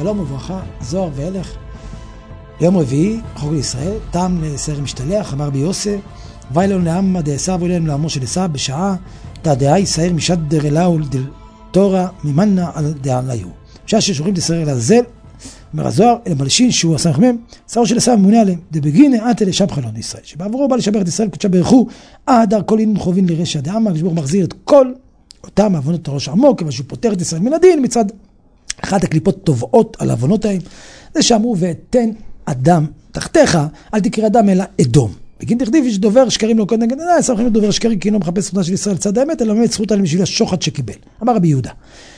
שלום וברכה, זוהר והלך. יום רביעי, חוק לישראל, תם לסער משתלח, אמר ביוסף, ואילון לעמא דעשיו ואילון לעמו של עשיו, בשעה תדעי סער משדר אליהו דל תורה ממנה על דעליו. בשעה ששולחים לסער לעזאזל, אומר הזוהר, אל המלשין שהוא הסמך מהם, שערו של עשיו ממונה עליהם, דבגינה עתה לשם חלון ישראל. שבעבורו בא לשבח את ישראל, קודשה ברכו, הדר כל אינון חובין לרשע דעמה, כשברוך מחזיר את כל אותם העוונות הראש עמוק, כיוון שהוא פותר את ישראל מן הדין, מצד אחת הקליפות טובעות על העוונות ההם, זה שאמרו, ותן אדם תחתיך, אל תקרא אדם אלא אדום. בגין דכתיב יש דובר שקרים לא קודם נגד, סמכים את דובר שקרי, כי אינו מחפש זכותה של ישראל צד האמת, אלא באמת זכותה בשביל השוחד שקיבל. אמר רבי יהודה,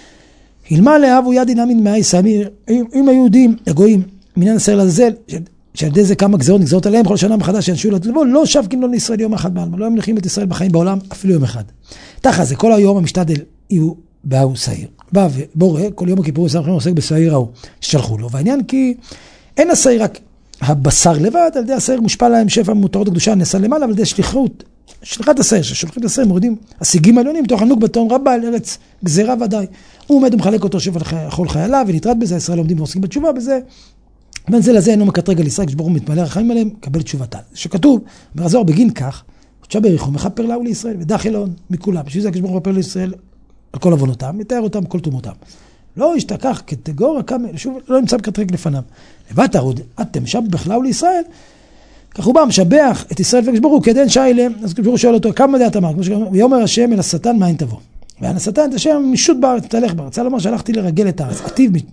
הלמה לאהבו יד אינמין מאי סמיר, אם היהודים, הגויים, מניין ישראל לעזאזל, שעל ידי זה כמה גזרות נגזרות עליהם, כל שנה מחדש שינסו לבוא, לא שבקים לו לישראל יום אחד בעלמא, לא ימלכים את ישראל בחיים בעולם, אפילו יום אחד. תחת זה, כל היום המשתדל יהיו באו שעיר. בא ובורא, כל יום הכיפור סמכים עוסק בשעיר ההוא, ששלחו לו. והעניין כי אין השעיר רק הבשר לבד, על ידי השעיר מושפע להם שפע מותרות הקדושה, נעשה למעלה, על ידי שליחת השעיר, ששולחים את השעיר, מורידים השיגים העליונים, תוך ענוג בתום רבה, אל ארץ גזירה ודאי. הוא עומד ומחלק אותו שפע לכל חייליו, ונתרד בזה, ישראל עומדים ועוסקים בתשובה בזה. בין זה לזה אינו מקטרג על ישראל, כשברוך הוא מתמלא רחמים עליהם, קבל תשובתה. שכתוב, ברזוהר בגין כך, קודשה בריחו, מכפר לאו לישראל, ודח אלון מכולם. בשביל זה כשברוך הוא מכפר לישראל על כל עוונותם, מתאר אותם כל תומותם. לא ישתכח קטגוריה כמה, שוב, לא נמצא מקטרג לפניו. לבט הרוד, אתם שבח לאו לישראל, כך הוא בא, משבח את ישראל וכשברוך הוא, כדין שיילה, אז כשברוך הוא שואל אותו, כמה דעת אמר? ויאמר השם אל השטן, מאין תבוא? ואין השטן, את השם משוט בארץ, תלך בארץ. רוצה לומר שהלכתי לרגל את הארץ.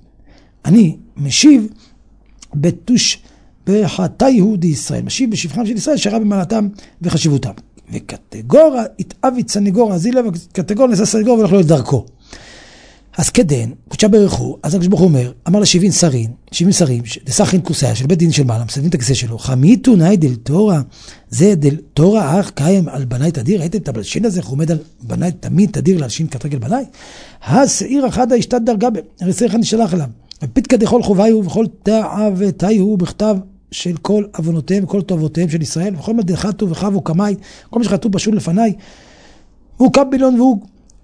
אני משיב בתוש בחטאיהו דישראל, משיב בשבחם של ישראל שרה במעלתם וחשיבותם. וקטגוריה התאבית סניגור, אז היא לב, קטגוריה נעשה סניגור והולך לו לדרכו. אז כדן, קודשה ברכו, אז הקדוש ברוך הוא אומר, אמר ל70 שרים, דסחין כוסיה של בית דין של מעלה, מסבים את הכיסא שלו, חמיתו נאי דל תורה, זה דל תורה אך קיים על בני תדיר, הייתם את הבלשין הזה, הוא עומד על בני תמיד תדיר להלשין כתרגל בני, השעיר אחד השתת דרגה, הרי שעיר אחד נשלח אליו, ופתקא דכל חוביו וכל תאוותיו בכתב של כל עוונותיהם וכל טובותיהם של ישראל, וכל מה דחתו וחבו קמאי, כל מה שחתו פשוט לפניי, הוא קבילון והוא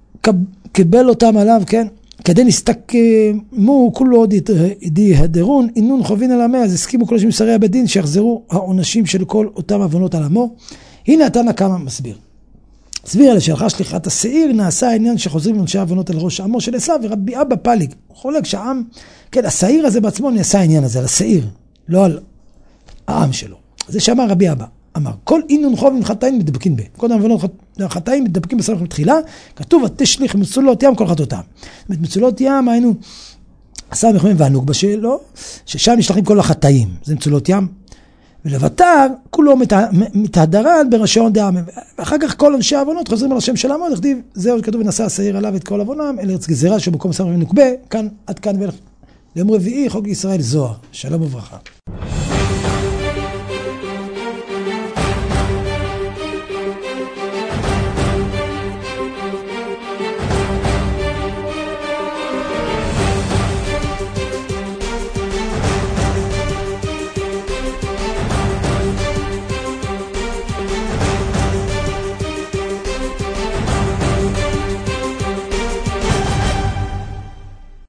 קיבל אותם עליו, כן? כדי נסתכמו כולו עוד ידהדרון, אינון חובין על המאה, אז הסכימו כל שרי הבית דין שיחזרו העונשים של כל אותם עוונות על עמו. הנה התנא קמא מסביר. הסביר על שהלכה שליחת השעיר, נעשה העניין שחוזרים אנשי העוונות על ראש עמו של עשיו, ורבי אבא פליג, הוא חולק שהעם, כן, השעיר הזה בעצמו נעשה העניין הזה, על השעיר, לא על העם שלו. זה שאמר רבי אבא, אמר, כל אינון חובין חטאים מדבקים בה. כל העוונות חטאים מדבקים בסמך מתחילה, כתוב, תשליך מצולות ים כל חטאותם. זאת אומרת, מצולות ים היינו, עשה מחמם והנוג בשלו, ששם נשלחים כל החטאים, זה מצולות ים. ולבטר, כולו מתהדרן ברשעון דעם. ואחר כך כל אנשי העוונות חוזרים על השם של העמוד, לכתיב, זהו כתוב ונשא השעיר עליו את כל עוונם, אל ארץ גזירה שבמקום סמך נוקבה, כאן עד כאן ליום רביעי, חוק ישראל זוהר. שלום וברכה.